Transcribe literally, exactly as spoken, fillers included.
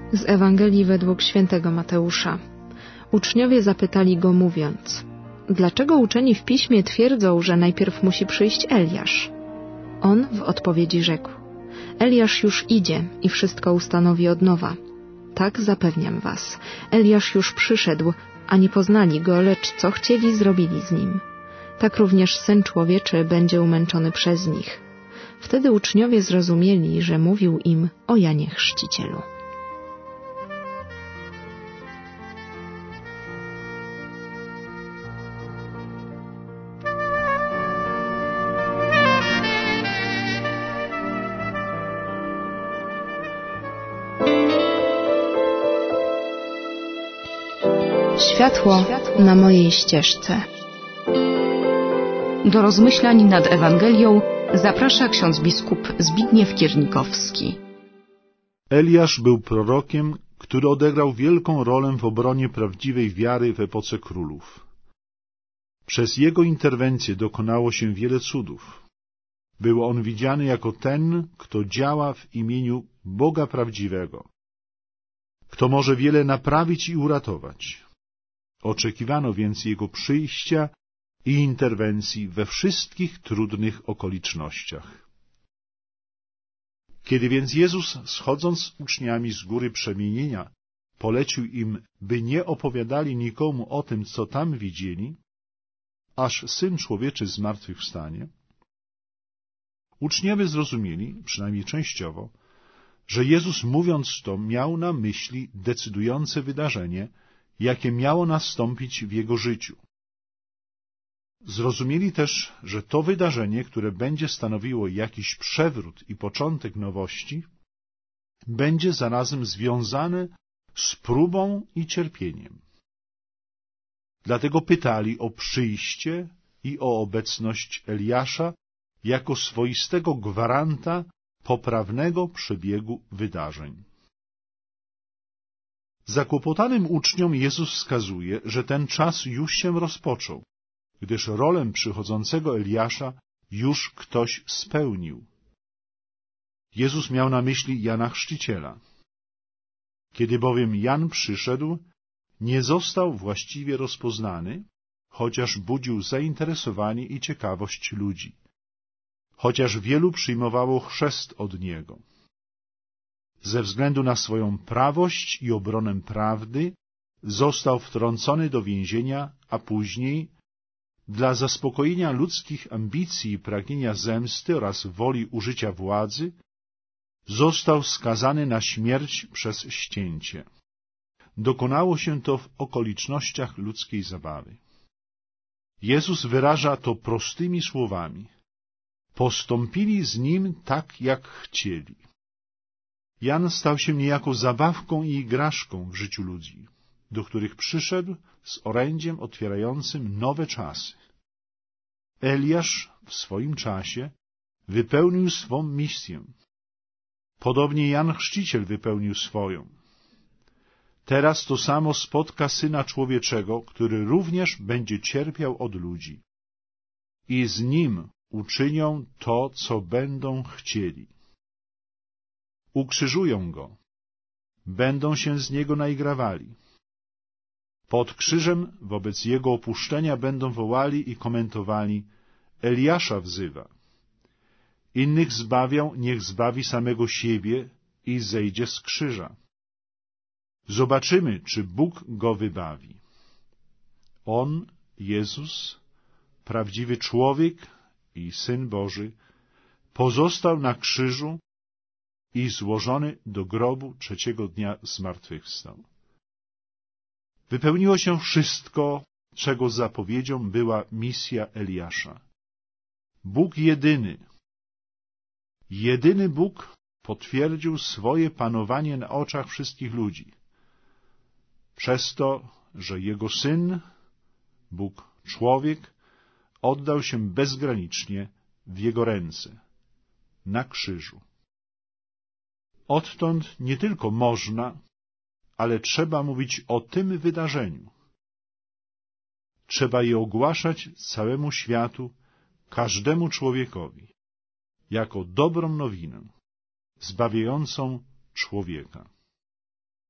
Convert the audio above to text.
Z Ewangelii według świętego Mateusza. Uczniowie zapytali go mówiąc: dlaczego uczeni w piśmie twierdzą, że najpierw musi przyjść Eliasz? On w odpowiedzi rzekł: Eliasz już idzie i wszystko ustanowi od nowa. Tak zapewniam was, Eliasz już przyszedł, a nie poznali go, lecz co chcieli, zrobili z nim. Tak również Syn Człowieczy będzie umęczony przez nich. Wtedy uczniowie zrozumieli, że mówił im o Janie Chrzcicielu. Światło na mojej ścieżce. Do rozmyślań nad Ewangelią zaprasza ksiądz biskup Zbigniew Kiernikowski. Eliasz był prorokiem, który odegrał wielką rolę w obronie prawdziwej wiary w epoce królów. Przez jego interwencję dokonało się wiele cudów. Był on widziany jako ten, kto działa w imieniu Boga prawdziwego, kto może wiele naprawić i uratować. Oczekiwano więc jego przyjścia i interwencji we wszystkich trudnych okolicznościach. Kiedy więc Jezus, schodząc z uczniami z góry przemienienia, polecił im, by nie opowiadali nikomu o tym, co tam widzieli, aż Syn Człowieczy zmartwychwstanie, uczniowie zrozumieli, przynajmniej częściowo, że Jezus, mówiąc to, miał na myśli decydujące wydarzenie, jakie miało nastąpić w jego życiu. Zrozumieli też, że to wydarzenie, które będzie stanowiło jakiś przewrót i początek nowości, będzie zarazem związane z próbą i cierpieniem. Dlatego pytali o przyjście i o obecność Eliasza jako swoistego gwaranta poprawnego przebiegu wydarzeń. Zakłopotanym uczniom Jezus wskazuje, że ten czas już się rozpoczął, gdyż rolę przychodzącego Eliasza już ktoś spełnił. Jezus miał na myśli Jana Chrzciciela. Kiedy bowiem Jan przyszedł, nie został właściwie rozpoznany, chociaż budził zainteresowanie i ciekawość ludzi, chociaż wielu przyjmowało chrzest od niego. Ze względu na swoją prawość i obronę prawdy został wtrącony do więzienia, a później dla zaspokojenia ludzkich ambicji i pragnienia zemsty oraz woli użycia władzy został skazany na śmierć przez ścięcie. Dokonało się to w okolicznościach ludzkiej zabawy. Jezus wyraża to prostymi słowami. Postąpili z nim tak, jak chcieli. Jan stał się niejako zabawką i igraszką w życiu ludzi, do których przyszedł z orędziem otwierającym nowe czasy. Eliasz w swoim czasie wypełnił swą misję. Podobnie Jan Chrzciciel wypełnił swoją. Teraz to samo spotka Syna Człowieczego, który również będzie cierpiał od ludzi. I z nim uczynią to, co będą chcieli. Ukrzyżują go, będą się z niego naigrawali. Pod krzyżem wobec jego opuszczenia będą wołali i komentowali: Eliasza wzywa. Innych zbawiał, niech zbawi samego siebie i zejdzie z krzyża. Zobaczymy, czy Bóg go wybawi. On, Jezus, prawdziwy człowiek i Syn Boży, pozostał na krzyżu i złożony do grobu trzeciego dnia zmartwychwstał. Wypełniło się wszystko, czego zapowiedzią była misja Eliasza. Bóg jedyny, jedyny Bóg potwierdził swoje panowanie na oczach wszystkich ludzi. Przez to, że Jego Syn, Bóg człowiek, oddał się bezgranicznie w Jego ręce, na krzyżu. Odtąd nie tylko można, ale trzeba mówić o tym wydarzeniu. Trzeba je ogłaszać całemu światu, każdemu człowiekowi, jako dobrą nowinę, zbawiającą człowieka.